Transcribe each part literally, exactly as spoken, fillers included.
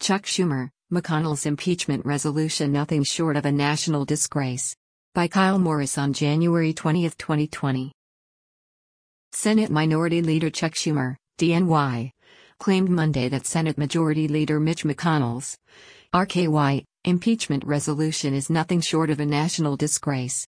Chuck Schumer, McConnell's impeachment resolution nothing short of a national disgrace. By Kyle Morris on January twentieth, twenty twenty. Senate Minority Leader Chuck Schumer, D N Y, claimed Monday that Senate Majority Leader Mitch McConnell's R K Y impeachment resolution is nothing short of a national disgrace.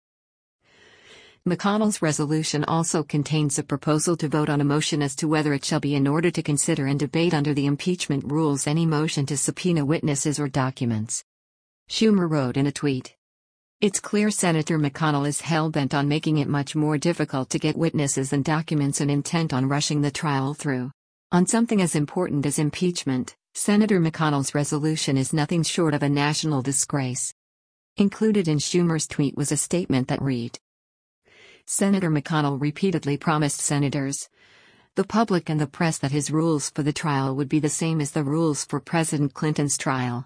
McConnell's resolution also contains a proposal to vote on a motion as to whether it shall be in order to consider and debate under the impeachment rules any motion to subpoena witnesses or documents. Schumer wrote in a tweet, "It's clear Senator McConnell is hell-bent on making it much more difficult to get witnesses and documents and intent on rushing the trial through. On something as important as impeachment, Senator McConnell's resolution is nothing short of a national disgrace." Included in Schumer's tweet was a statement that read, Senator McConnell repeatedly promised senators, the public and the press that his rules for the trial would be the same as the rules for President Clinton's trial.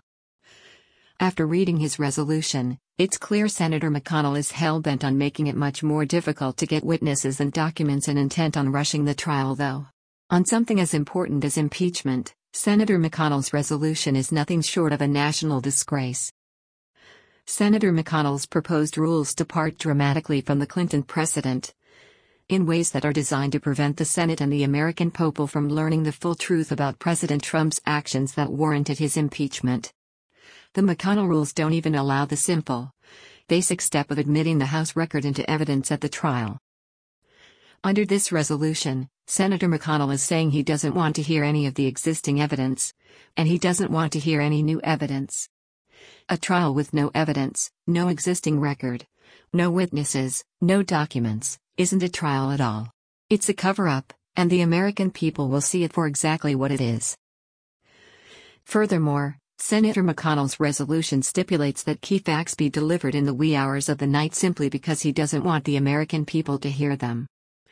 After reading his resolution, it's clear Senator McConnell is hell-bent on making it much more difficult to get witnesses and documents and intent on rushing the trial though. On something as important as impeachment, Senator McConnell's resolution is nothing short of a national disgrace. Senator McConnell's proposed rules depart dramatically from the Clinton precedent, in ways that are designed to prevent the Senate and the American people from learning the full truth about President Trump's actions that warranted his impeachment. The McConnell rules don't even allow the simple, basic step of admitting the House record into evidence at the trial. Under this resolution, Senator McConnell is saying he doesn't want to hear any of the existing evidence, and he doesn't want to hear any new evidence. A trial with no evidence, no existing record, no witnesses, no documents, isn't a trial at all. It's a cover-up, and the American people will see it for exactly what it is. Furthermore, Senator McConnell's resolution stipulates that key facts be delivered in the wee hours of the night simply because he doesn't want the American people to hear them.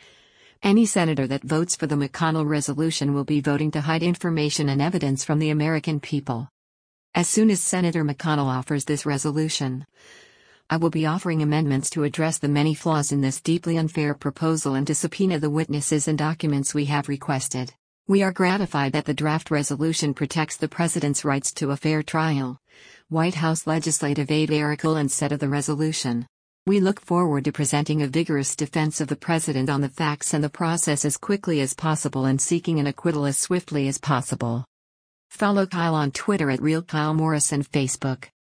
Any senator that votes for the McConnell resolution will be voting to hide information and evidence from the American people. As soon as Senator McConnell offers this resolution, I will be offering amendments to address the many flaws in this deeply unfair proposal and to subpoena the witnesses and documents we have requested. We are gratified that the draft resolution protects the President's rights to a fair trial. White House Legislative Aide Eric Ullin said of the resolution, "We look forward to presenting a vigorous defense of the President on the facts and the process as quickly as possible and seeking an acquittal as swiftly as possible." Follow Kyle on Twitter at Real Kyle Morris and Facebook.